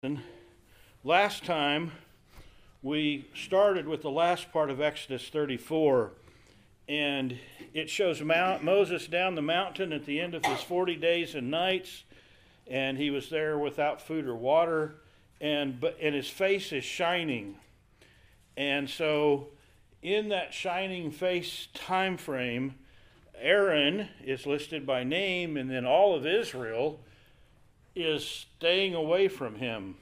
Last time we started with the last part of Exodus 34, and it shows Moses down the mountain at the end of his 40 days and nights, and he was there without food or water, and his face is shining. And so in that shining face time frame, Aaron is listed by name, and then all of Israel is staying away from him.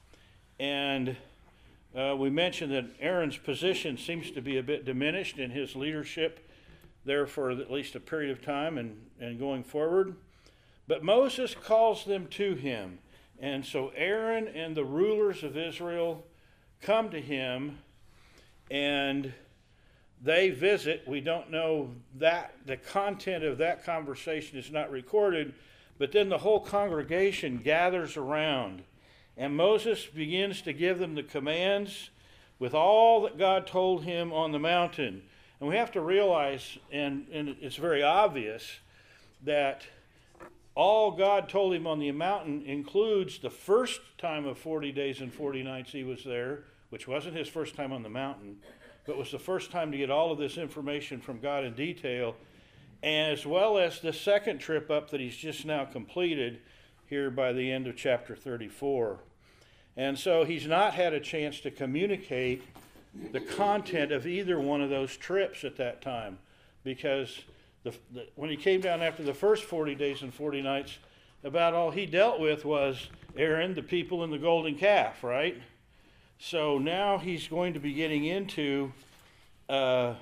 And we mentioned that Aaron's position seems to be a bit diminished in his leadership there for at least a period of time and going forward. But Moses calls them to him. And so Aaron and the rulers of Israel come to him and they visit. We don't know that the content of that conversation is not recorded, but then the whole congregation gathers around, and Moses begins to give them the commands with all that God told him on the mountain. And we have to realize, and it's very obvious, that all God told him on the mountain includes the first time of 40 days and 40 nights he was there, which wasn't his first time on the mountain, but was the first time to get all of this information from God in detail, as well as the second trip up that he's just now completed here by the end of chapter 34. And so he's not had a chance to communicate the content of either one of those trips at that time, because when he came down after the first 40 days and 40 nights, about all he dealt with was Aaron, the people, and the golden calf, right? So now he's going to be getting into a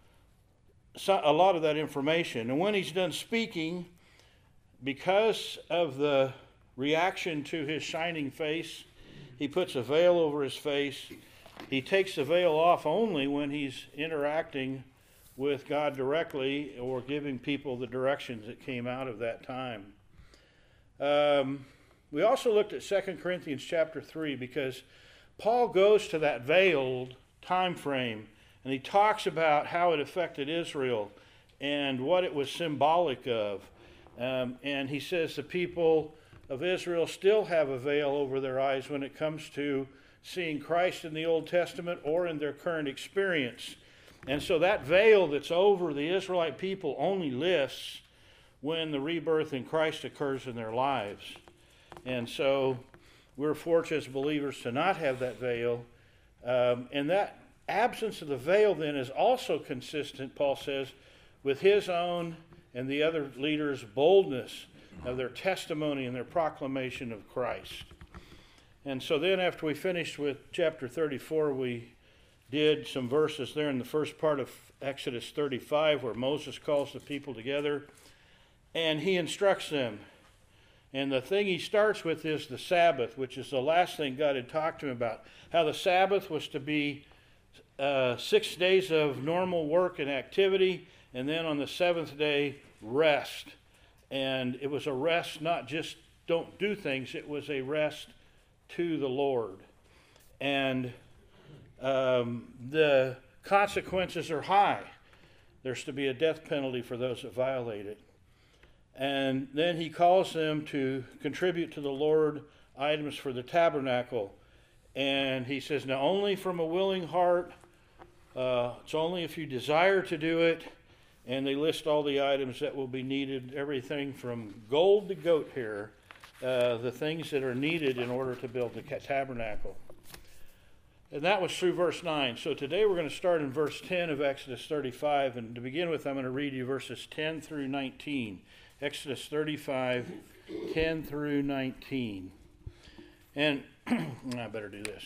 lot of that information. And when he's done speaking, because of the reaction to his shining face, he puts a veil over his face. He takes the veil off only when he's interacting with God directly or giving people the directions that came out of that time. We also looked at 2 Corinthians chapter 3 because Paul goes to that veiled time frame and he talks about how it affected Israel and what it was symbolic of. And he says the people of Israel still have a veil over their eyes when it comes to seeing Christ in the Old Testament or in their current experience. And so that veil that's over the Israelite people only lifts when the rebirth in Christ occurs in their lives. And so we're fortunate as believers to not have that veil. And that absence of the veil then is also consistent, Paul says, with his own and the other leaders' boldness of their testimony and their proclamation of Christ. And so then after we finished with chapter 34, we did some verses there in the first part of Exodus 35 where Moses calls the people together and he instructs them. And the thing he starts with is the Sabbath, which is the last thing God had talked to him about. How the Sabbath was to be 6 days of normal work and activity, and then on the seventh day, rest. And it was a rest, not just don't do things, it was a rest to the Lord. And the consequences are high. There's to be a death penalty for those that violate it. And then he calls them to contribute to the Lord items for the tabernacle. And he says, now only from a willing heart, it's only if you desire to do it. And they list all the items that will be needed, everything from gold to goat hair, the things that are needed in order to build the tabernacle. And that was through verse 9. So today we're going to start in verse 10 of Exodus 35. And to begin with, I'm going to read you verses 10 through 19. Exodus 35, 10 through 19. And I better do this.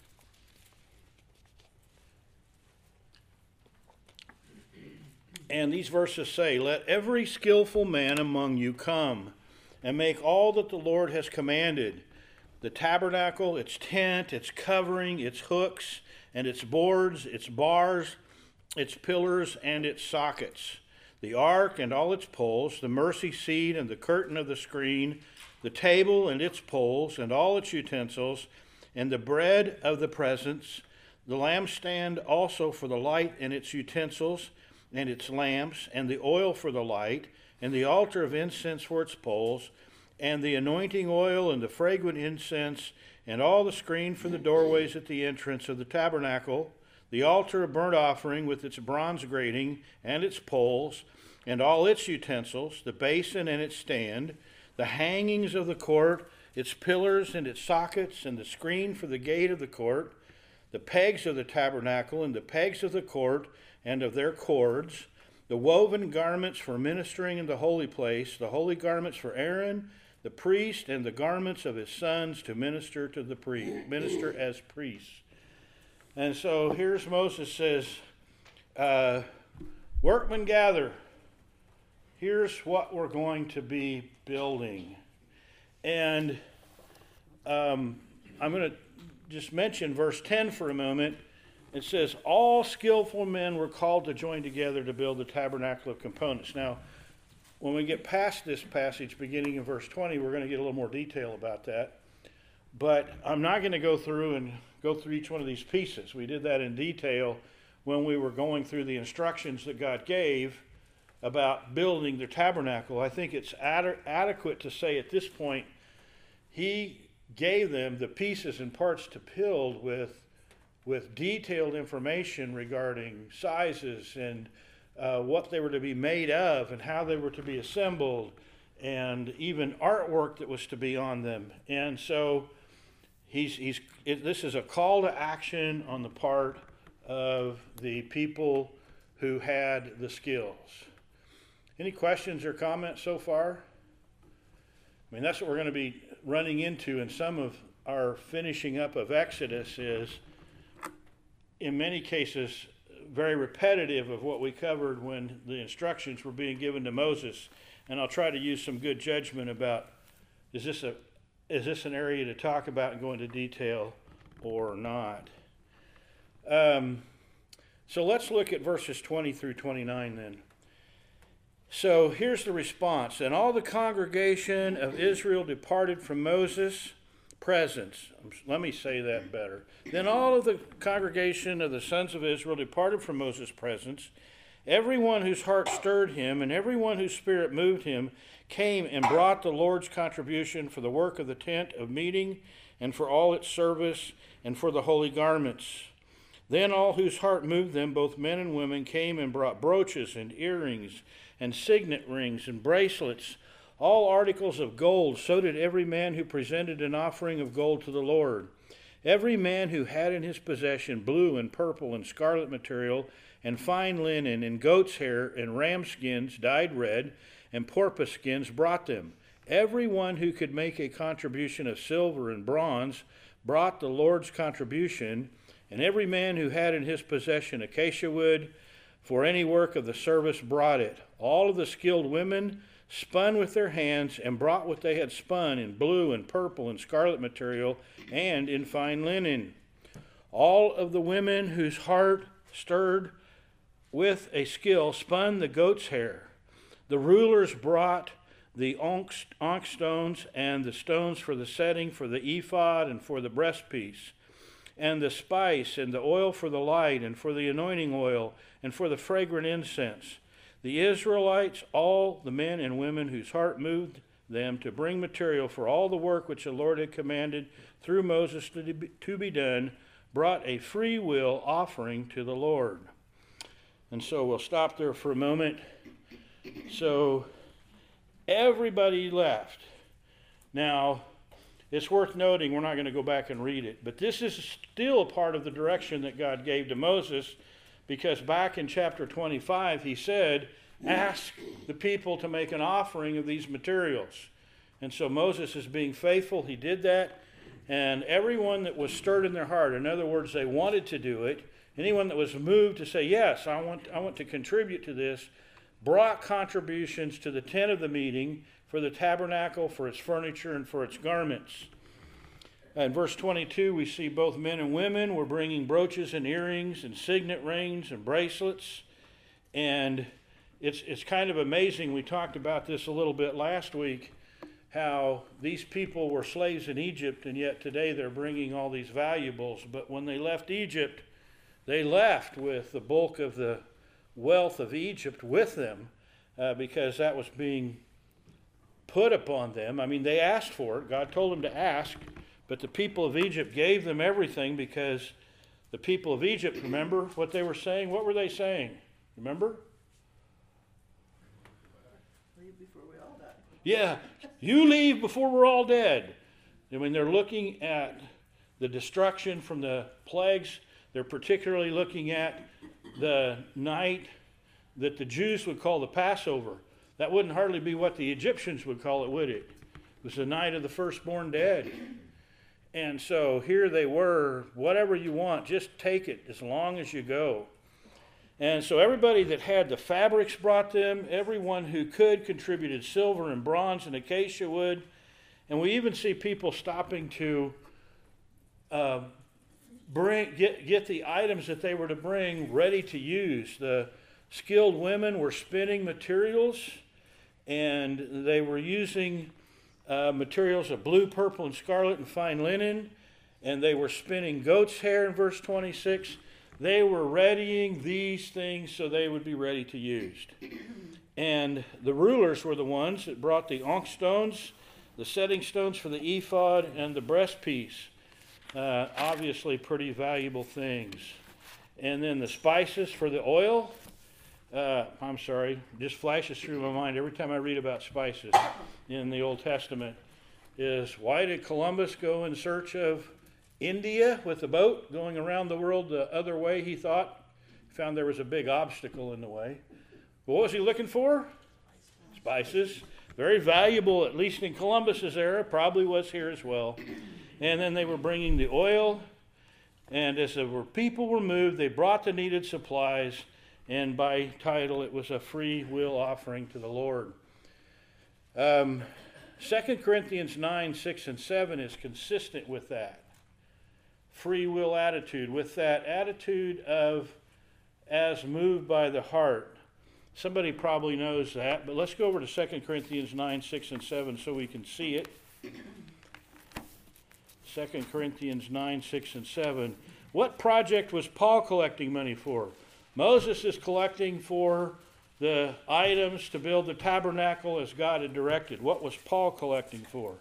And these verses say, let every skillful man among you come and make all that the Lord has commanded. The tabernacle, its tent, its covering, its hooks, and its boards, its bars, its pillars, and its sockets. The ark and all its poles, the mercy seat and the curtain of the screen, the table and its poles and all its utensils, and the bread of the presence, the lampstand also for the light and its utensils, and its lamps, and the oil for the light, and the altar of incense for its poles, and the anointing oil, and the fragrant incense, and all the screen for the doorways at the entrance of the tabernacle, the altar of burnt offering with its bronze grating and its poles, and all its utensils, the basin and its stand, the hangings of the court, its pillars and its sockets, and the screen for the gate of the court, the pegs of the tabernacle, and the pegs of the court, and of their cords, the woven garments for ministering in the holy place, the holy garments for Aaron, the priest, and the garments of his sons to minister to the minister as priests. And so here's Moses says, workmen gather. Here's what we're going to be building. And I'm going to just mention verse 10 for a moment. It says, all skillful men were called to join together to build the tabernacle of components. Now, when we get past this passage, beginning in verse 20, we're going to get a little more detail about that. But I'm not going to go through each one of these pieces. We did that in detail when we were going through the instructions that God gave about building the tabernacle. I think it's adequate to say at this point, he gave them the pieces and parts to build with detailed information regarding sizes and what they were to be made of and how they were to be assembled, and even artwork that was to be on them. And so this is a call to action on the part of the people who had the skills. Any questions or comments so far? I mean, that's what we're going to be running into in some of our finishing up of Exodus is, in many cases, very repetitive of what we covered when the instructions were being given to Moses. And I'll try to use some good judgment about, is this an area to talk about and go into detail or not? So let's look at verses 20 through 29 then. So here's the response. And all the congregation of Israel departed from Moses' presence. Let me say that better. Then all of the congregation of the sons of Israel departed from Moses' presence. Everyone whose heart stirred him and everyone whose spirit moved him came and brought the Lord's contribution for the work of the tent of meeting and for all its service and for the holy garments. Then all whose heart moved them, both men and women, came and brought brooches and earrings and signet rings and bracelets, all articles of gold. So did every man who presented an offering of gold to the Lord. Every man who had in his possession blue and purple and scarlet material and fine linen and goat's hair and ram skins dyed red and porpoise skins brought them. Every one who could make a contribution of silver and bronze brought the Lord's contribution, and every man who had in his possession acacia wood for any work of the service brought it. All of the skilled women spun with their hands and brought what they had spun in blue and purple and scarlet material and in fine linen. All of the women whose heart stirred with a skill spun the goat's hair. The rulers brought the onyx stones and the stones for the setting for the ephod and for the breastpiece, and the spice and the oil for the light and for the anointing oil and for the fragrant incense. The Israelites, all the men and women whose heart moved them to bring material for all the work which the Lord had commanded through Moses to be done, brought a free will offering to the Lord. And so we'll stop there for a moment. So everybody left. Now, it's worth noting, we're not going to go back and read it, but this is still a part of the direction that God gave to Moses, because back in chapter 25, he said, ask the people to make an offering of these materials. And so Moses is being faithful. He did that. And everyone that was stirred in their heart, in other words, they wanted to do it, anyone that was moved to say, yes, I want to contribute to this, brought contributions to the tent of the meeting, for the tabernacle, for its furniture, and for its garments. In verse 22, we see both men and women were bringing brooches and earrings and signet rings and bracelets. And it's kind of amazing. We talked about this a little bit last week, how these people were slaves in Egypt, and yet today they're bringing all these valuables. But when they left Egypt, they left with the bulk of the wealth of Egypt with them, because that was being put upon them. I mean, they asked for it. God told them to ask, but the people of Egypt gave them everything because the people of Egypt, remember what they were saying? What were they saying? Remember? Leave before we all die. Yeah, you leave before we're all dead. And when they're looking at the destruction from the plagues, they're particularly looking at the night that the Jews would call the Passover. That wouldn't hardly be what the Egyptians would call it, would it? It was the night of the firstborn dead. And so here they were, whatever you want, just take it as long as you go. And so everybody that had the fabrics brought them, everyone who could contributed silver and bronze and acacia wood. And we even see people stopping to get the items that they were to bring ready to use. The skilled women were spinning materials, and they were using materials of blue, purple, and scarlet and fine linen, and they were spinning goat's hair in verse 26. They were readying these things so they would be ready to use. And the rulers were the ones that brought the onyx stones, the setting stones for the ephod, and the breastpiece. Obviously pretty valuable things. And then the spices for the oil. Just flashes through my mind every time I read about spices in the Old Testament is, why did Columbus go in search of India with a boat going around the world the other way? He thought, found there was a big obstacle in the way. But what was he looking for? Spices. Very valuable, at least in Columbus's era, probably was here as well. And then they were bringing the oil, and as the people were moved, they brought the needed supplies, and by title it was a free will offering to the Lord. 2 Corinthians 9, 6, and 7 is consistent with that free will attitude, with that attitude of as moved by the heart. Somebody probably knows that, but let's go over to 2 Corinthians 9, 6, and 7 so we can see it. 2 Corinthians 9, 6, and 7. What project was Paul collecting money for? Moses is collecting for the items to build the tabernacle as God had directed. What was Paul collecting for?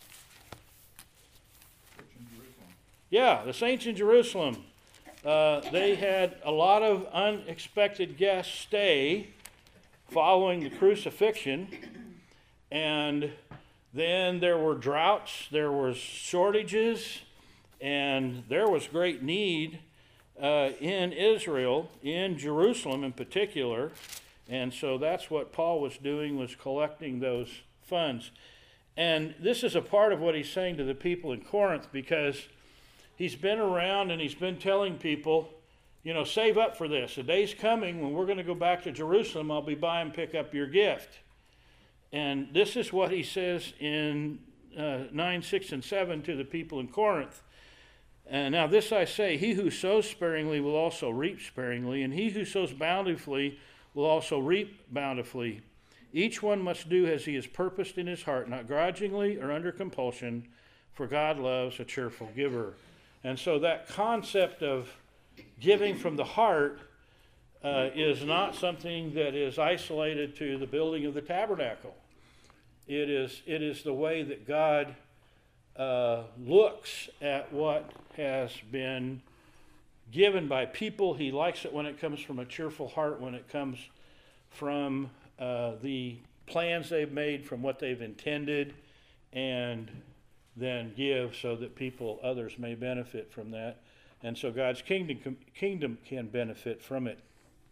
Yeah, the saints in Jerusalem. They had a lot of unexpected guests stay following the crucifixion, and then there were droughts, there was shortages, and there was great need in Israel, in Jerusalem in particular. And so that's what Paul was doing, was collecting those funds. And this is a part of what he's saying to the people in Corinth, because he's been around and he's been telling people, save up for this. The day's coming when we're going to go back to Jerusalem. I'll be by and pick up your gift. And this is what he says in 9, 6, and 7 to the people in Corinth. Now this I say, he who sows sparingly will also reap sparingly, and he who sows bountifully will also reap bountifully. Each one must do as he has purposed in his heart, not grudgingly or under compulsion, for God loves a cheerful giver. And so that concept of giving from the heart is not something that is isolated to the building of the tabernacle. It is the way that God looks at what has been given by people. He likes it when it comes from a cheerful heart, when it comes from the plans they've made, from what they've intended, and then give so that others may benefit from that. And so God's kingdom can benefit from it.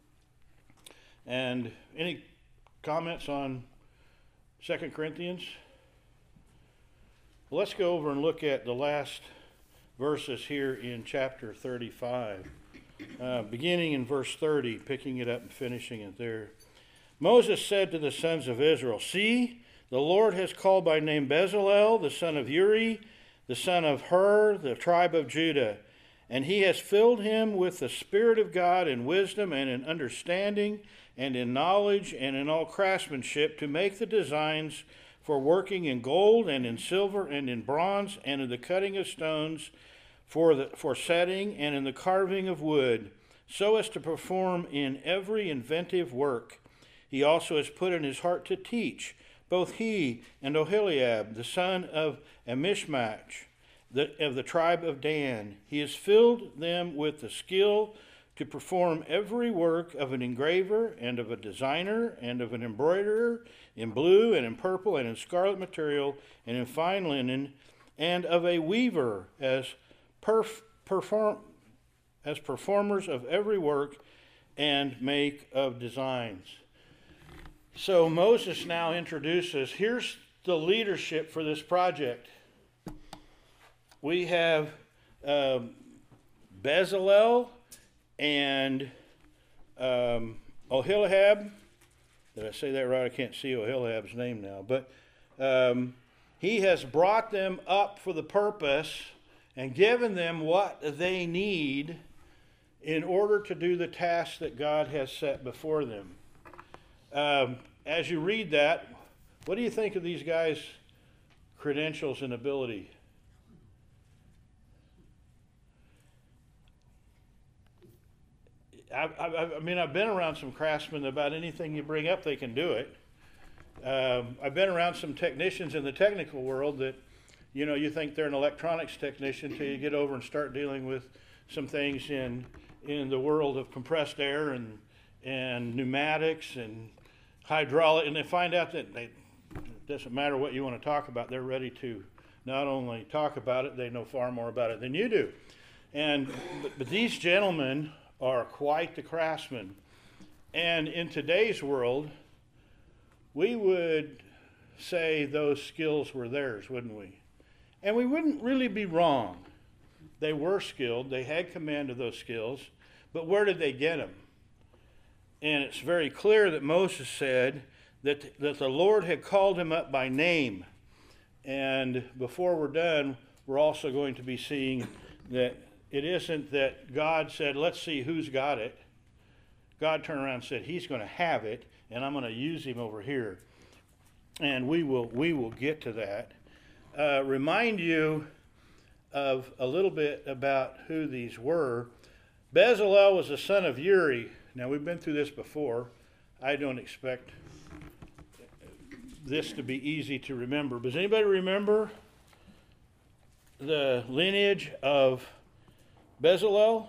And any comments on 2 Corinthians? Well, let's go over and look at the last verses here in chapter 35, beginning in verse 30, picking it up and finishing it there. Moses said to the sons of Israel, "See, the Lord has called by name Bezalel, the son of Uri, the son of Hur, the tribe of Judah, and he has filled him with the Spirit of God in wisdom and in understanding and in knowledge and in all craftsmanship, to make the designs for working in gold and in silver and in bronze and in the cutting of stones, for setting and in the carving of wood, so as to perform in every inventive work. He also has put in his heart to teach both he and Oholiab, the son of Amishmach, of the tribe of Dan. He has filled them with the skill to perform every work of an engraver and of a designer and of an embroiderer in blue and in purple and in scarlet material and in fine linen, and of a weaver as performers of every work and make of designs. So Moses now introduces, here's the leadership for this project. We have Bezalel and Oholiab. Did I say that right? I can't see Oholiab's name now. But he has brought them up for the purpose and given them what they need in order to do the task that God has set before them. As you read that, what do you think of these guys' credentials and ability? I mean, I've been around some craftsmen. About anything you bring up, they can do it. I've been around some technicians in the technical world that, you think they're an electronics technician till you get over and start dealing with some things in the world of compressed air and pneumatics and hydraulic, and they find out that it doesn't matter what you want to talk about, they're ready to not only talk about it, they know far more about it than you do. But these gentlemen are quite the craftsmen. And in today's world, we would say those skills were theirs, wouldn't we? And we wouldn't really be wrong. They were skilled, they had command of those skills, but where did they get them? And it's very clear that Moses said that the Lord had called him up by name. And before we're done, we're also going to be seeing that it isn't that God said, let's see who's got it. God turned around and said, he's going to have it, and I'm going to use him over here. And we will get to that. Remind you of a little bit about who these were. Bezalel was the son of Uri. Now, we've been through this before. I don't expect this to be easy to remember. Does anybody remember the lineage of Bezalel?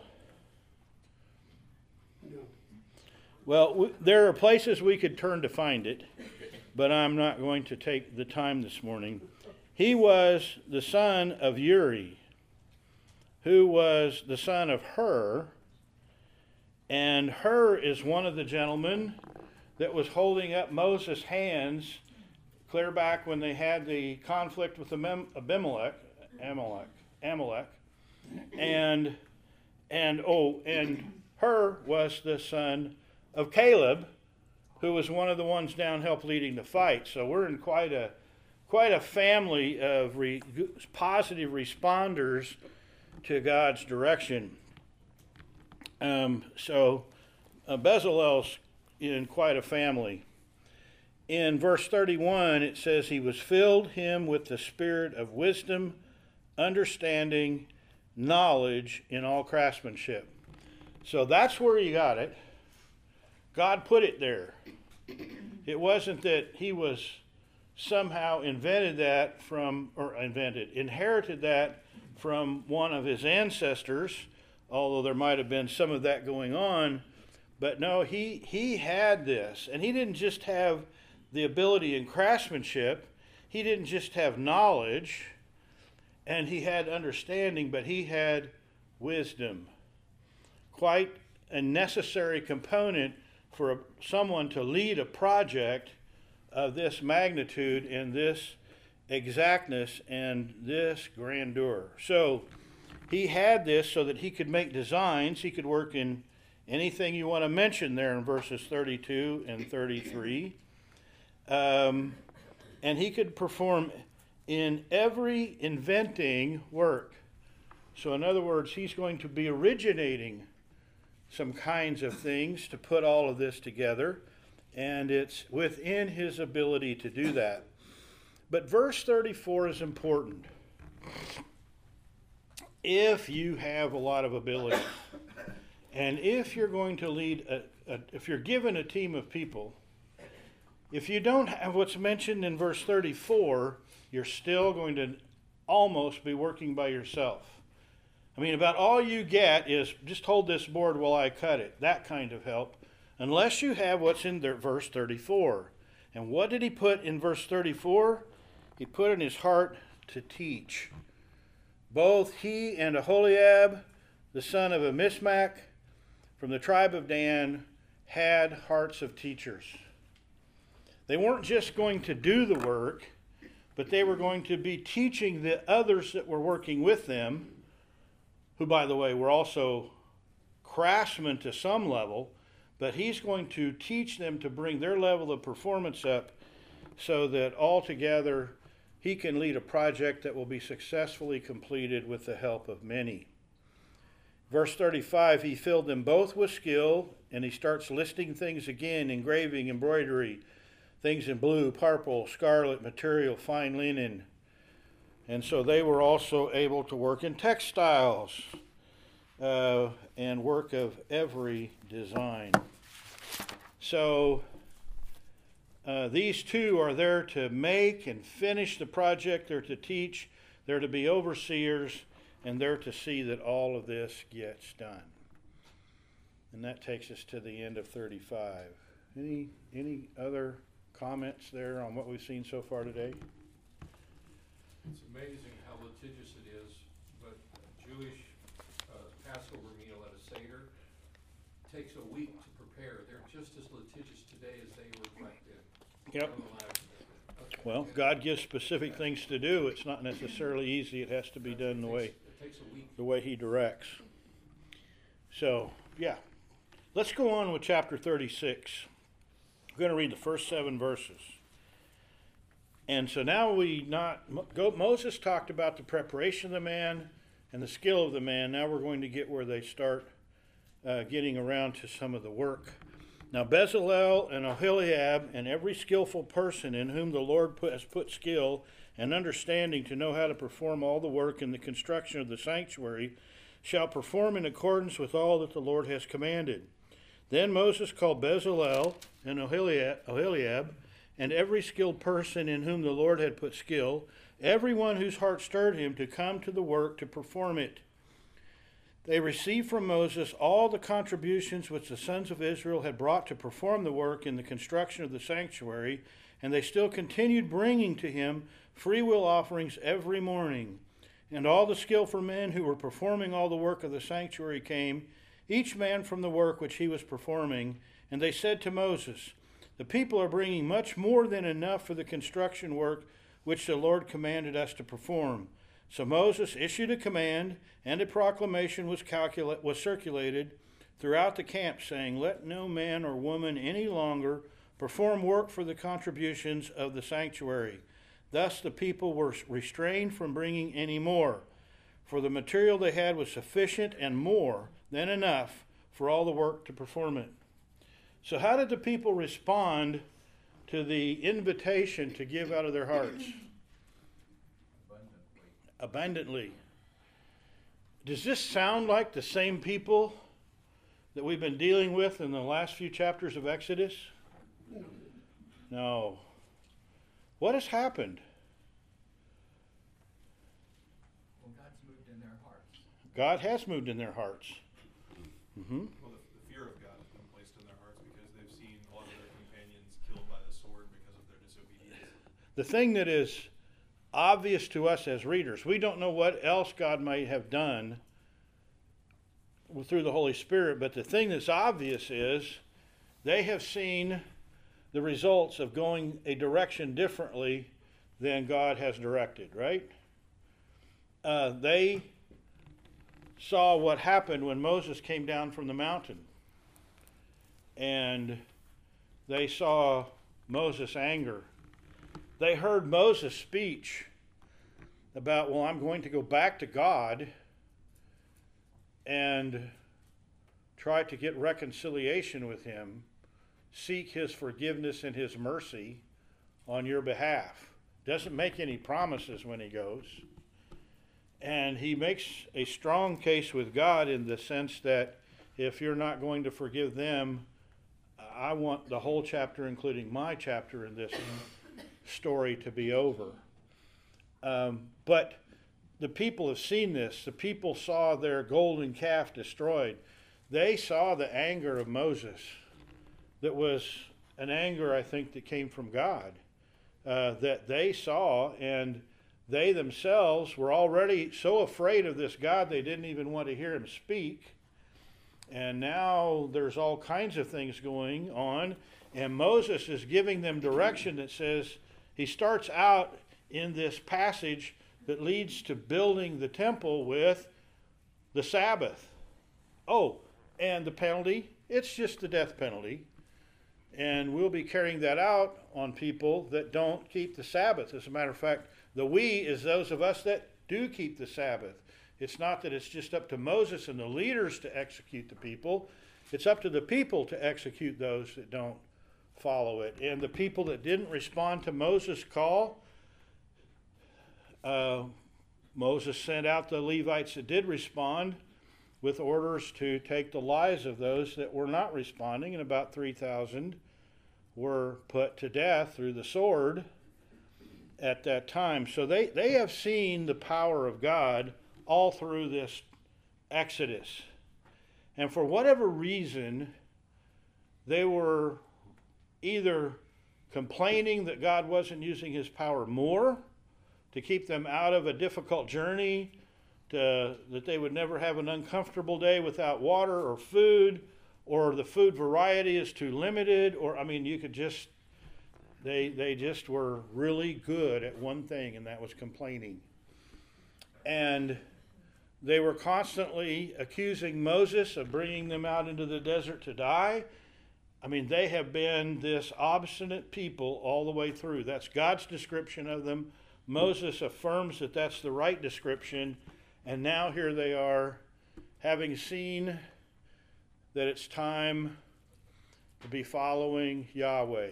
No. Well, there are places we could turn to find it, but I'm not going to take the time this morning. He was the son of Uri, who was the son of Hur, and Hur is one of the gentlemen that was holding up Moses' hands clear back when they had the conflict with Amalek, and Hur was the son of Caleb, who was one of the ones down help leading the fight. So we're in quite a family of positive responders to God's direction. Bezalel's in quite a family. In verse 31, it says, he was filled him with the spirit of wisdom, understanding, knowledge in all craftsmanship. So that's where he got it. God put it there. It wasn't that he was somehow inherited that from one of his ancestors, although there might have been some of that going on. But no, he had this. And he didn't just have the ability in craftsmanship. He didn't just have knowledge and he had understanding, but he had wisdom. Quite a necessary component for someone to lead a project of this magnitude and this exactness and this grandeur. So he had this so that he could make designs. He could work in anything you want to mention there in verses 32 and 33. And he could perform in every inventing work. So in other words, he's going to be originating some kinds of things to put all of this together, and it's within his ability to do that. But verse 34 is important. If you have a lot of ability, and if you're going to lead, if you're given a team of people, If you don't have what's mentioned in verse 34, you're still going to almost be working by yourself. I mean, about all you get is just hold this board while I cut it. That kind of help. Unless you have what's in there, verse 34. And what did he put in verse 34? He put in his heart to teach. Both he and Aholiab, the son of Amishmac, from the tribe of Dan, had hearts of teachers. They weren't just going to do the work, but they were going to be teaching the others that were working with them, who, by the way, were also craftsmen to some level, but he's going to teach them to bring their level of performance up so that altogether he can lead a project that will be successfully completed with the help of many. Verse 35, he filled them both with skill, and he starts listing things again: engraving, embroidery, things in blue, purple, scarlet material, fine linen. And so they were also able to work in textiles and work of every design. So these two are there to make and finish the project. They're to teach. They're to be overseers. And they're to see that all of this gets done. And that takes us to the end of 35. Any other comments there on what we've seen so far today? It's amazing how litigious it is, but a Jewish Passover meal at a Seder takes a week to prepare. They're just as litigious today as they were back then. Yep. Okay. Well, God gives specific things to do. It's not necessarily easy. It has to be done It takes a week. the way he directs. So, yeah. Let's go on with chapter 36. I'm going to read the first 7 verses. And so now Moses talked about the preparation of the man and the skill of the man. Now we're going to get where they start getting around to some of the work. Now Bezalel and Aholiab and every skillful person in whom the Lord has put skill and understanding to know how to perform all the work in the construction of the sanctuary shall perform in accordance with all that the Lord has commanded. Then Moses called Bezalel and Aholiab and every skilled person in whom the Lord had put skill, everyone whose heart stirred him to come to the work to perform it. They received from Moses all the contributions which the sons of Israel had brought to perform the work in the construction of the sanctuary, and they still continued bringing to him freewill offerings every morning. And all the skillful men who were performing all the work of the sanctuary came, each man from the work which he was performing, and they said to Moses, "The people are bringing much more than enough for the construction work which the Lord commanded us to perform." So Moses issued a command, and a proclamation was circulated throughout the camp, saying, "Let no man or woman any longer perform work for the contributions of the sanctuary." Thus the people were restrained from bringing any more, for the material they had was sufficient and more than enough for all the work to perform it. So how did the people respond to the invitation to give out of their hearts? Abundantly. Does this sound like the same people that we've been dealing with in the last few chapters of Exodus? No. What has happened? Well, God's moved in their hearts. God has moved in their hearts. Mm-hmm. Well, the fear of God has been placed in their hearts because they've seen a lot of their companions killed by the sword because of their disobedience. The thing that is obvious to us as readers, we don't know what else God might have done through the Holy Spirit, but the thing that's obvious is they have seen the results of going a direction differently than God has directed, right? They saw what happened when Moses came down from the mountain, and they saw Moses' anger. They heard Moses' speech about, well, I'm going to go back to God and try to get reconciliation with him, seek his forgiveness and his mercy on your behalf. Doesn't make any promises when he goes. And he makes a strong case with God in the sense that if you're not going to forgive them, I want the whole chapter, including my chapter in this story, to be over. But the people have seen this. The people saw their golden calf destroyed. They saw the anger of Moses. That was an anger, I think, that came from God. That they saw, and they themselves were already so afraid of this God they didn't even want to hear him speak. And now there's all kinds of things going on, and Moses is giving them direction that says, he starts out in this passage that leads to building the temple with the Sabbath. Oh, and the penalty, it's just the death penalty. And we'll be carrying that out on people that don't keep the Sabbath. As a matter of fact, the we is those of us that do keep the Sabbath. It's not that it's just up to Moses and the leaders to execute the people. It's up to the people to execute those that don't follow it. And the people that didn't respond to Moses' call, Moses sent out the Levites that did respond with orders to take the lives of those that were not responding, and about 3,000 were put to death through the sword at that time. So they have seen the power of God all through this Exodus. And for whatever reason, they were either complaining that God wasn't using his power more to keep them out of a difficult journey, that they would never have an uncomfortable day without water or food, or the food variety is too limited, or, I mean, you could just, they just were really good at one thing, and that was complaining. And they were constantly accusing Moses of bringing them out into the desert to die. I mean, they have been this obstinate people all the way through. That's God's description of them. Moses affirms that that's the right description. And now here they are, having seen that it's time to be following Yahweh.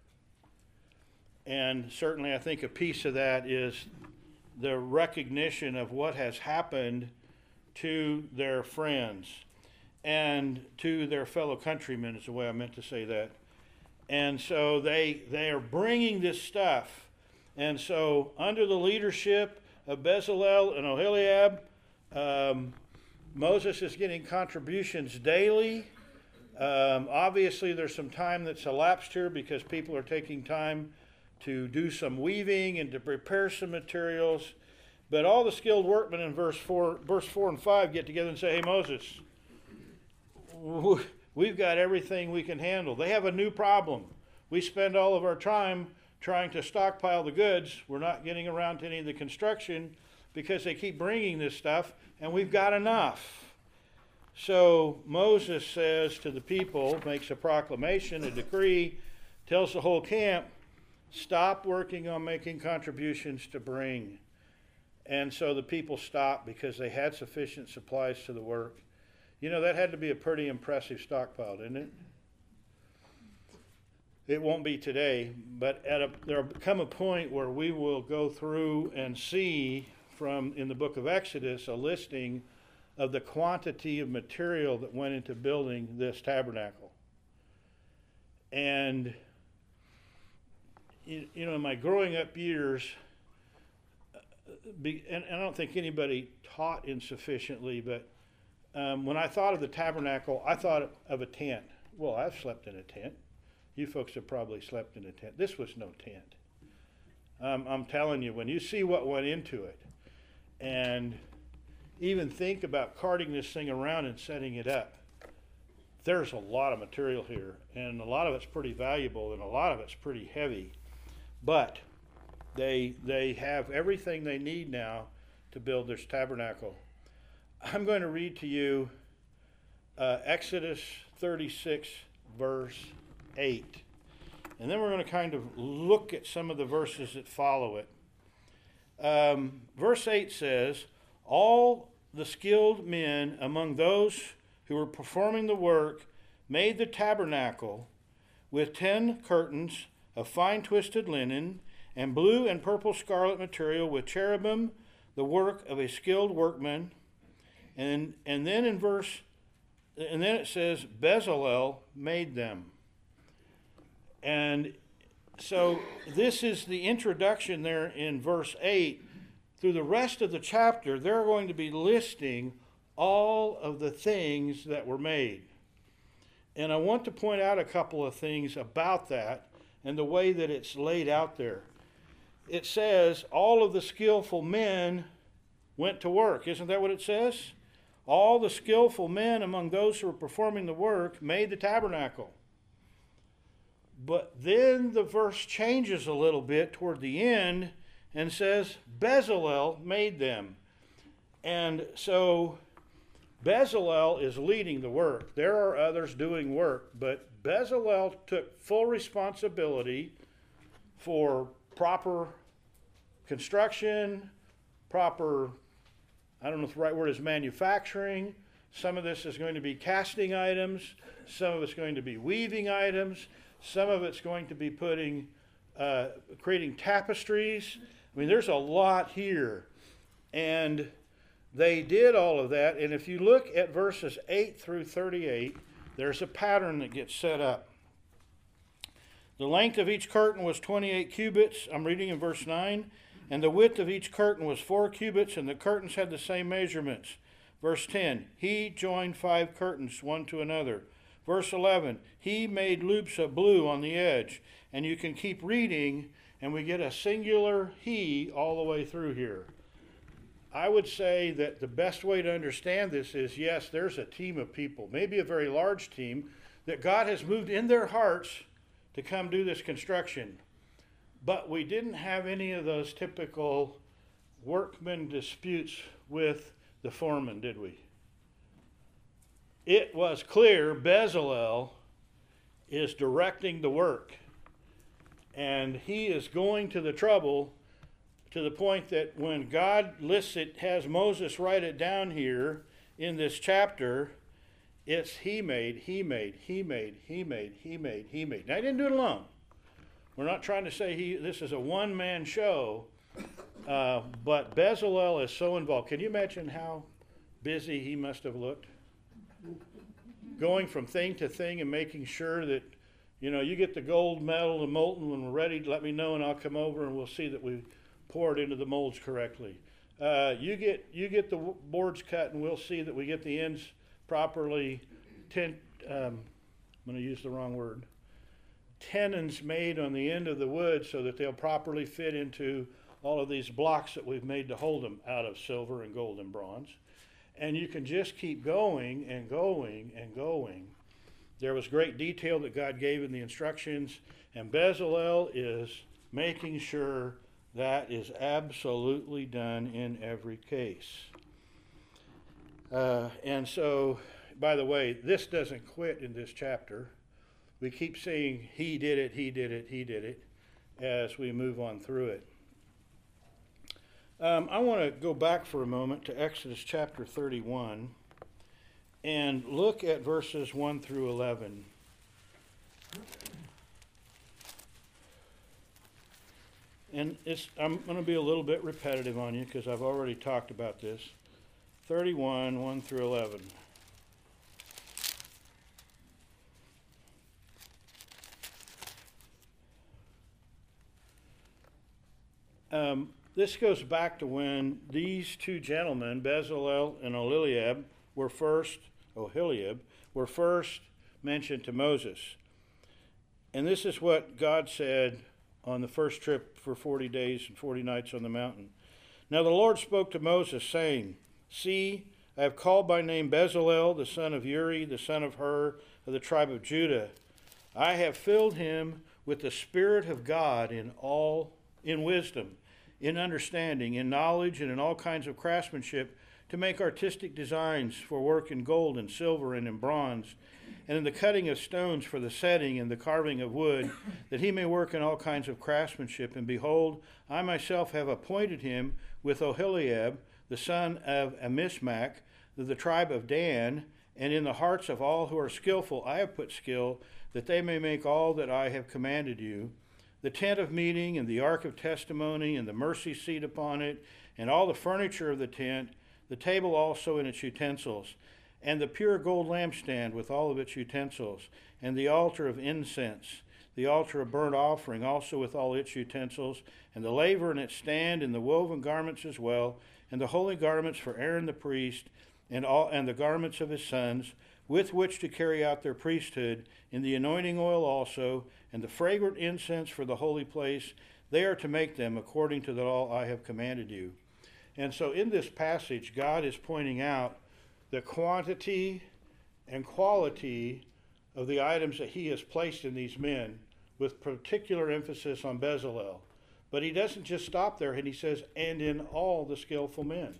And certainly I think a piece of that is the recognition of what has happened to their friends and to their fellow countrymen, is the way I meant to say that. And so they are bringing this stuff. And so under the leadership of Bezalel and Oholiab, Moses is getting contributions daily. Obviously, there's some time that's elapsed here because people are taking time to do some weaving and to prepare some materials. But all the skilled workmen in verse 4 and 5 get together and say, hey, Moses, we've got everything we can handle. They have a new problem. We spend all of our time trying to stockpile the goods. We're not getting around to any of the construction because they keep bringing this stuff, and we've got enough. So Moses says to the people, makes a proclamation, a decree, tells the whole camp, stop working on making contributions to bring. And so the people stopped because they had sufficient supplies to the work. You know, that had to be a pretty impressive stockpile, didn't it? It won't be today, but there'll come a point where we will go through and see in the book of Exodus a listing of the quantity of material that went into building this tabernacle. And, you know, in my growing up years, and I don't think anybody taught insufficiently, but when I thought of the tabernacle, I thought of a tent. Well, I've slept in a tent. You folks have probably slept in a tent. This was no tent. I'm telling you, when you see what went into it, and even think about carting this thing around and setting it up, there's a lot of material here, and a lot of it's pretty valuable, and a lot of it's pretty heavy. But they have everything they need now to build this tabernacle. I'm going to read to you Exodus 36, verse 8. And then we're going to kind of look at some of the verses that follow it. Verse 8 says, all the skilled men among those who were performing the work made the tabernacle with 10 curtains of fine twisted linen and blue and purple scarlet material with cherubim, the work of a skilled workman. And then it says Bezalel made them. And so this is the introduction there in verse 8. Through the rest of the chapter, they're going to be listing all of the things that were made. And I want to point out a couple of things about that and the way that it's laid out there. It says, all of the skillful men went to work. Isn't that what it says? All the skillful men among those who were performing the work made the tabernacle. But then the verse changes a little bit toward the end and says, Bezalel made them. And so Bezalel is leading the work. There are others doing work, but Bezalel took full responsibility for proper construction, proper, I don't know if the right word is manufacturing. Some of this is going to be casting items. Some of it's going to be weaving items. Some of it's going to be creating tapestries. I mean, there's a lot here. And they did all of that. And if you look at verses 8 through 38, there's a pattern that gets set up. The length of each curtain was 28 cubits. I'm reading in verse 9. And the width of each curtain was 4 cubits, and the curtains had the same measurements. Verse 10, he joined 5 curtains, one to another. Verse 11, he made loops of blue on the edge. And you can keep reading, and we get a singular he all the way through here. I would say that the best way to understand this is, yes, there's a team of people, maybe a very large team, that God has moved in their hearts to come do this construction. But we didn't have any of those typical workman disputes with the foreman, did we? It was clear Bezalel is directing the work. And he is going to the trouble to the point that when God lists it, has Moses write it down here in this chapter, it's he made. Now, he didn't do it alone. We're not trying to say this is a one-man show, but Bezalel is so involved. Can you imagine how busy he must have looked? Going from thing to thing and making sure that, you get the gold medal, the molten, when we're ready, let me know and I'll come over and we'll see that we pour it into the molds correctly. You get the boards cut and we'll see that we get the ends properly, I'm going to use the wrong word, tenons made on the end of the wood so that they'll properly fit into all of these blocks that we've made to hold them out of silver and gold and bronze. And you can just keep going and going and going. There was great detail that God gave in the instructions, and Bezalel is making sure that is absolutely done in every case. And so, by the way, this doesn't quit in this chapter. We keep saying he did it, as we move on through it. I want to go back for a moment to Exodus chapter 31 and look at verses 1 through 11. And I'm going to be a little bit repetitive on you because I've already talked about this. 31, 1 through 11. This goes back to when these two gentlemen, Bezalel and Oholiab, were first mentioned to Moses. And this is what God said on the first trip for 40 days and 40 nights on the mountain. Now the Lord spoke to Moses, saying, See, I have called by name Bezalel, the son of Uri, the son of Hur, of the tribe of Judah. I have filled him with the Spirit of God in wisdom, in understanding, in knowledge, and in all kinds of craftsmanship, to make artistic designs for work in gold and silver and in bronze, and in the cutting of stones for the setting and the carving of wood, that he may work in all kinds of craftsmanship. And behold, I myself have appointed him with Oholiab, the son of Amishmac, of the tribe of Dan, and in the hearts of all who are skillful I have put skill, that they may make all that I have commanded you, the tent of meeting, and the ark of testimony, and the mercy seat upon it, and all the furniture of the tent, the table also and its utensils, and the pure gold lampstand with all of its utensils, and the altar of incense, the altar of burnt offering also with all its utensils, and the laver and its stand, and the woven garments as well, and the holy garments for Aaron the priest, and the garments of his sons, with which to carry out their priesthood, and the anointing oil also, and the fragrant incense for the holy place. They are to make them according to the law I have commanded you. And so in this passage, God is pointing out the quantity and quality of the items that he has placed in these men, with particular emphasis on Bezalel. But he doesn't just stop there, and he says, and in all the skillful men.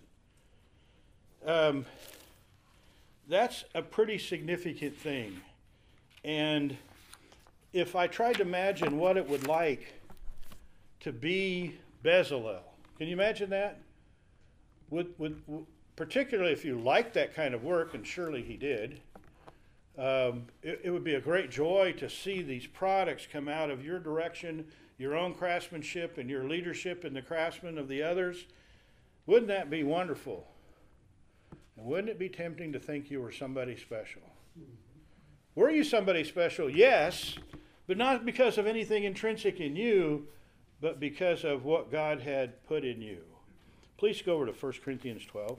That's a pretty significant thing. And if I tried to imagine what it would like to be Bezalel, can you imagine that? Particularly if you liked that kind of work, and surely he did, it would be a great joy to see these products come out of your direction, your own craftsmanship, and your leadership in the craftsmen of the others. Wouldn't that be wonderful? And wouldn't it be tempting to think you were somebody special? Were you somebody special? Yes, but not because of anything intrinsic in you, but because of what God had put in you. Please go over to 1 Corinthians 12.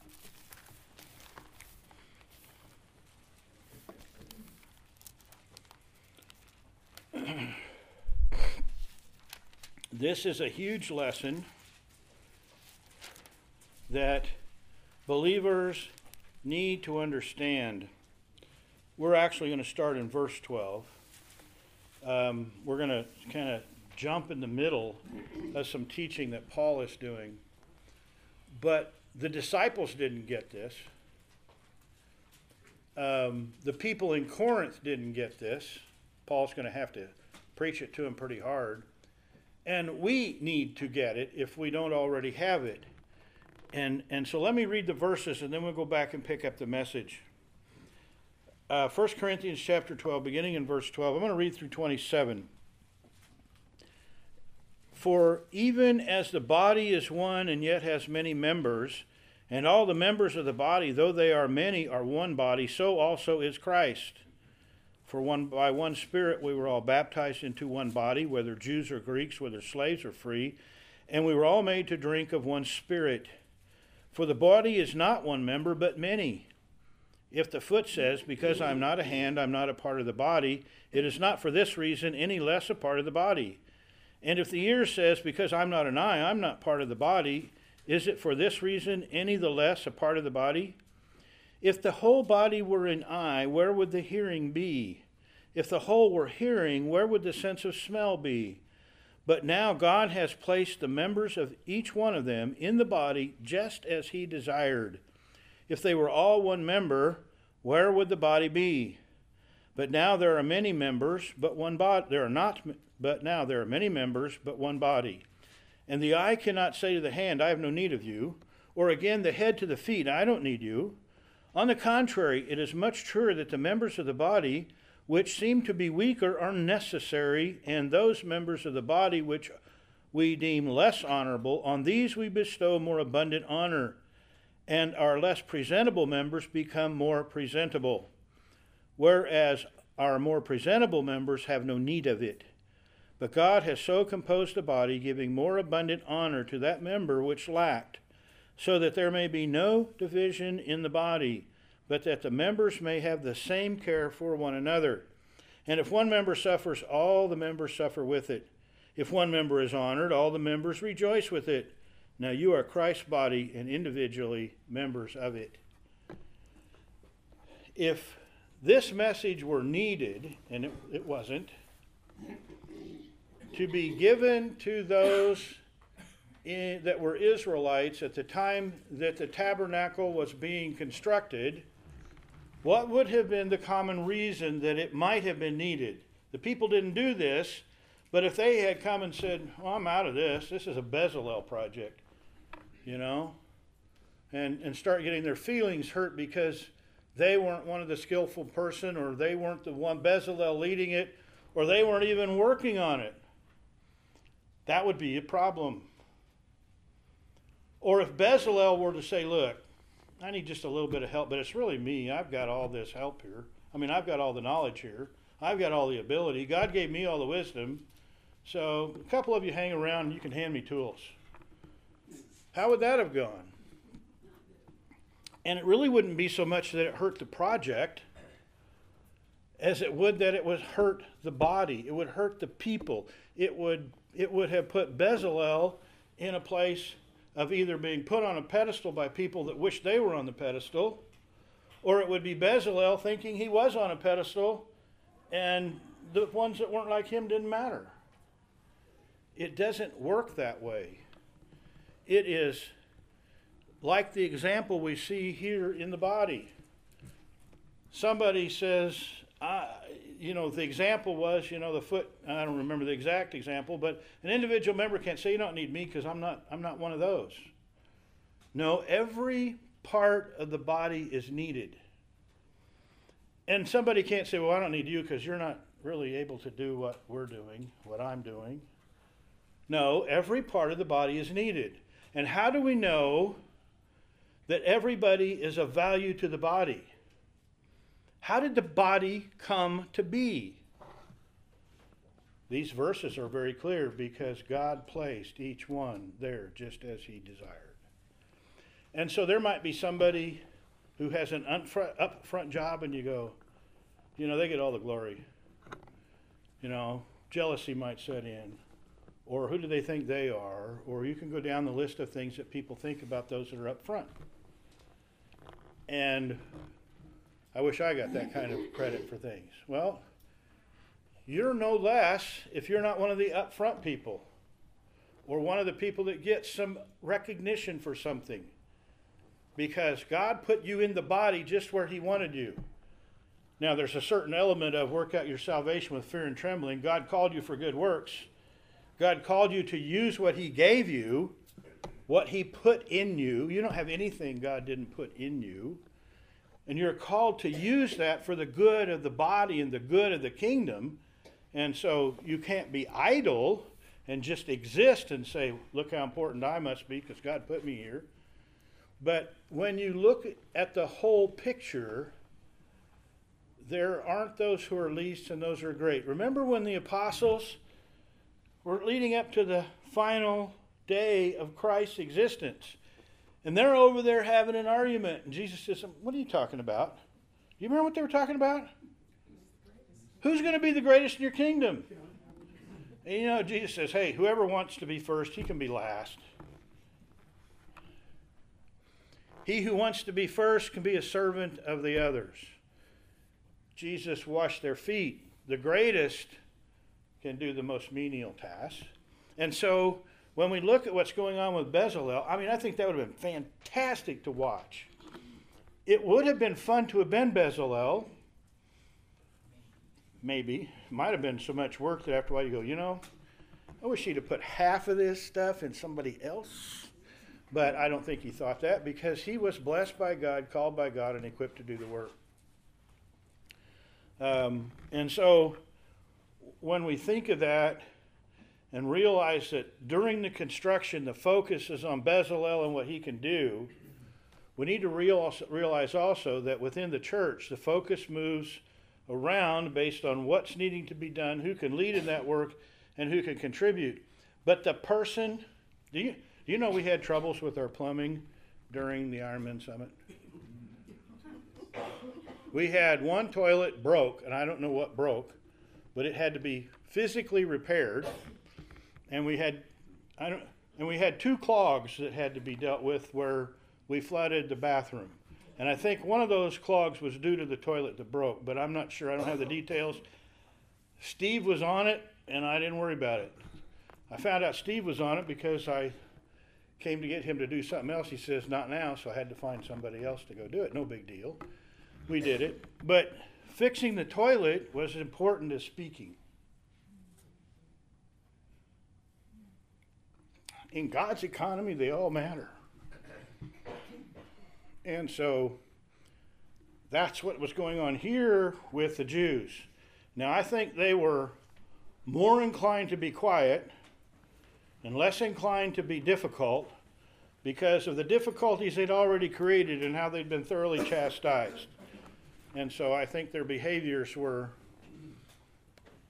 This is a huge lesson that believers need to understand. We're actually going to start in verse 12. We're going to kind of jump in the middle of some teaching that Paul is doing. But the disciples didn't get this. The people in Corinth didn't get this. Paul's going to have to preach it to them pretty hard. And we need to get it if we don't already have it. And so let me read the verses, and then we'll go back and pick up the message. 1 Corinthians chapter 12, beginning in verse 12. I'm going to read through 27. For even as the body is one and yet has many members, and all the members of the body, though they are many, are one body, so also is Christ. For by one Spirit we were all baptized into one body, whether Jews or Greeks, whether slaves or free, and we were all made to drink of one Spirit. For the body is not one member, but many. If the foot says, because I'm not a hand, I'm not a part of the body, it is not for this reason any less a part of the body. And if the ear says, because I'm not an eye, I'm not part of the body, is it for this reason any the less a part of the body? If the whole body were an eye, where would the hearing be? If the whole were hearing, where would the sense of smell be? But now God has placed the members of each one of them in the body just as he desired. If they were all one member, where would the body be? But now there are many members, but one body. But now there are many members, but one body. And the eye cannot say to the hand, I have no need of you, or again the head to the feet, I don't need you. On the contrary, it is much truer that the members of the body which seem to be weaker are necessary, and those members of the body which we deem less honorable, on these we bestow more abundant honor, and our less presentable members become more presentable, whereas our more presentable members have no need of it. But God has so composed the body, giving more abundant honor to that member which lacked, so that there may be no division in the body, but that the members may have the same care for one another. And if one member suffers, all the members suffer with it. If one member is honored, all the members rejoice with it. Now you are Christ's body and individually members of it. If this message were needed, and it wasn't, to be given to those that were Israelites at the time that the tabernacle was being constructed, what would have been the common reason that it might have been needed? The people didn't do this, but if they had come and said, well, I'm out of this, this is a Bezalel project, and start getting their feelings hurt because they weren't one of the skillful person, or they weren't the one Bezalel leading it, or they weren't even working on it, that would be a problem. Or if Bezalel were to say, look, I need just a little bit of help, but it's really me. I've got all this help here. I've got all the knowledge here. I've got all the ability. God gave me all the wisdom. So a couple of you hang around and you can hand me tools. How would that have gone? And it really wouldn't be so much that it hurt the project as it would that it would hurt the body. It would hurt the people. It would have put Bezalel in a place of either being put on a pedestal by people that wish they were on the pedestal, or it would be Bezalel thinking he was on a pedestal and the ones that weren't like him didn't matter. It doesn't work that way. It is like the example we see here in the body. Somebody says, the example was, the foot, I don't remember the exact example, but an individual member can't say, you don't need me because I'm not one of those. No, every part of the body is needed. And somebody can't say, well, I don't need you because you're not really able to do what we're doing, what I'm doing. No, every part of the body is needed. And how do we know that everybody is of value to the body? How did the body come to be? These verses are very clear because God placed each one there just as he desired. And so there might be somebody who has an upfront job and you go, they get all the glory. Jealousy might set in. Or who do they think they are? Or you can go down the list of things that people think about those that are up front. And I wish I got that kind of credit for things. Well, you're no less if you're not one of the up front people or one of the people that gets some recognition for something. Because God put you in the body just where he wanted you. Now, there's a certain element of work out your salvation with fear and trembling. God called you for good works. God called you to use what he gave you, what he put in you. You don't have anything God didn't put in you. And you're called to use that for the good of the body and the good of the kingdom. And so you can't be idle and just exist and say, look how important I must be because God put me here. But when you look at the whole picture, there aren't those who are least and those who are great. Remember when the apostles were leading up to the final day of Christ's existence, and they're over there having an argument, and Jesus says, what are you talking about? Do you remember what they were talking about? Who's going to be the greatest in your kingdom? And Jesus says, hey, whoever wants to be first, he can be last. He who wants to be first can be a servant of the others. Jesus washed their feet. The greatest can do the most menial tasks. And so when we look at what's going on with Bezalel, I think that would have been fantastic to watch. It would have been fun to have been Bezalel. Maybe. Might have been so much work that after a while you go, I wish he'd have put half of this stuff in somebody else. But I don't think he thought that because he was blessed by God, called by God, and equipped to do the work. And so when we think of that and realize that during the construction the focus is on Bezalel and what he can do, we need to realize also that within the church the focus moves around based on what's needing to be done, who can lead in that work, and who can contribute. But the person, do you know we had troubles with our plumbing during the Ironman Summit? We had one toilet broke, and I don't know what broke, but it had to be physically repaired, and we had two clogs that had to be dealt with where we flooded the bathroom. And I think one of those clogs was due to the toilet that broke, but I'm not sure. I don't have the details. Steve was on it, and I didn't worry about it. I found out Steve was on it because I came to get him to do something else. He says, not now, so I had to find somebody else to go do it. No big deal. We did it. But fixing the toilet was as important as speaking. In God's economy, they all matter. And so that's what was going on here with the Jews. Now, I think they were more inclined to be quiet and less inclined to be difficult because of the difficulties they'd already created and how they'd been thoroughly chastised. And so I think their behaviors were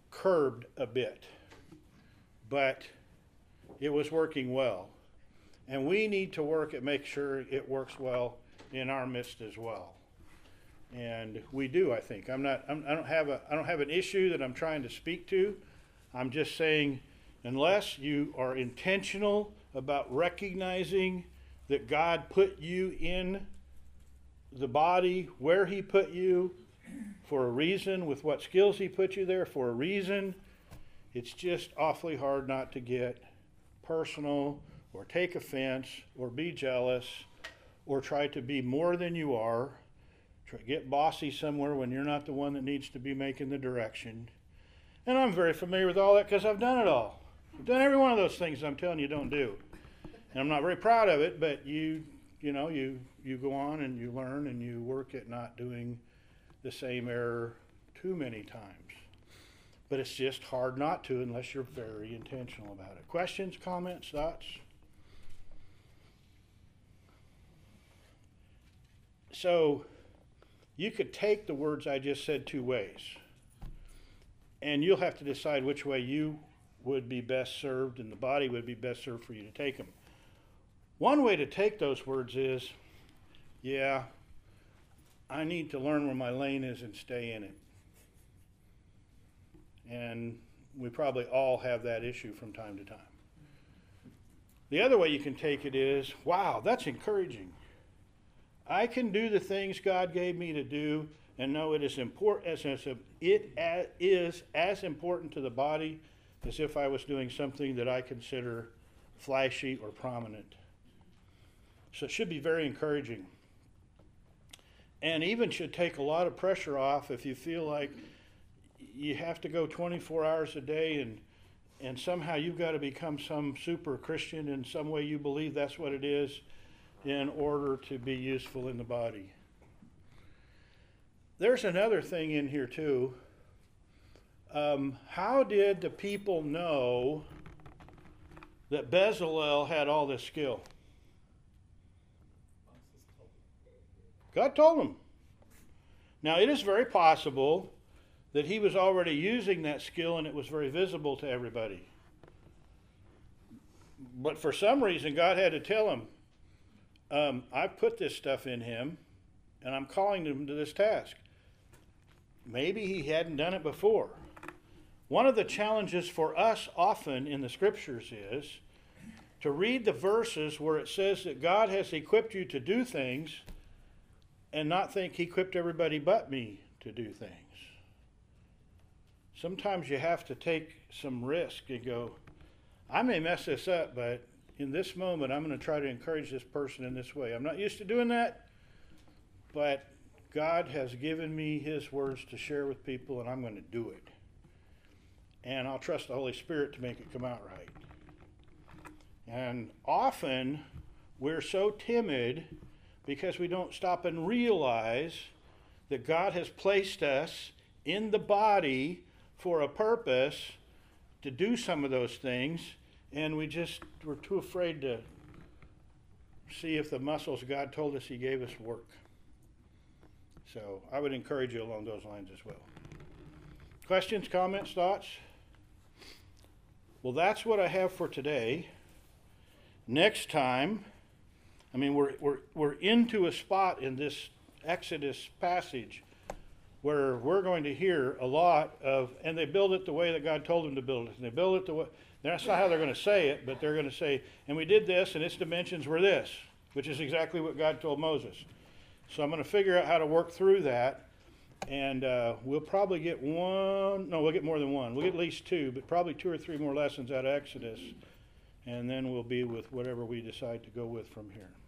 curbed a bit, but it was working well. And we need to work at make sure it works well in our midst as well. And we do, I think. I don't have an issue that I'm trying to speak to. I'm just saying, unless you are intentional about recognizing that God put you in the body where He put you for a reason, with what skills He put you there for a reason, it's just awfully hard not to get personal or take offense or be jealous or try to be more than you are, try to get bossy somewhere when you're not the one that needs to be making the direction. And I'm very familiar with all that because I've done it all. I've done every one of those things I'm telling you don't do. And I'm not very proud of it, but you go on and you learn and you work at not doing the same error too many times. But it's just hard not to unless you're very intentional about it. Questions, comments, thoughts? So you could take the words I just said two ways. And you'll have to decide which way you would be best served and the body would be best served for you to take them. One way to take those words is, yeah, I need to learn where my lane is and stay in it. And we probably all have that issue from time to time. The other way you can take it is, wow, that's encouraging. I can do the things God gave me to do and know it is as important to the body as if I was doing something that I consider flashy or prominent. So it should be very encouraging. And even should take a lot of pressure off if you feel like you have to go 24 hours a day and somehow you've got to become some super Christian in some way you believe that's what it is in order to be useful in the body. There's another thing in here too. How did the people know that Bezalel had all this skill? God told them. Now, it is very possible that he was already using that skill and it was very visible to everybody. But for some reason, God had to tell him, I've put this stuff in him and I'm calling him to this task. Maybe he hadn't done it before. One of the challenges for us often in the scriptures is to read the verses where it says that God has equipped you to do things and not think he equipped everybody but me to do things. Sometimes you have to take some risk and go, I may mess this up, but in this moment I'm going to try to encourage this person in this way. I'm not used to doing that, but God has given me his words to share with people and I'm going to do it. And I'll trust the Holy Spirit to make it come out right. And often we're so timid because we don't stop and realize that God has placed us in the body for a purpose to do some of those things, and we're too afraid to see if the muscles God told us he gave us work. So I would encourage you along those lines as well. Questions, comments, thoughts? Well, that's what I have for today. Next time, we're into a spot in this Exodus passage where we're going to hear a lot of, and they build it the way that God told them to build it. And they build it the way, that's not how they're going to say it, but they're going to say, and we did this, and its dimensions were this, which is exactly what God told Moses. So I'm going to figure out how to work through that, and we'll probably get we'll get more than one. We'll get at least two, but probably 2 or 3 more lessons out of Exodus, and then we'll be with whatever we decide to go with from here.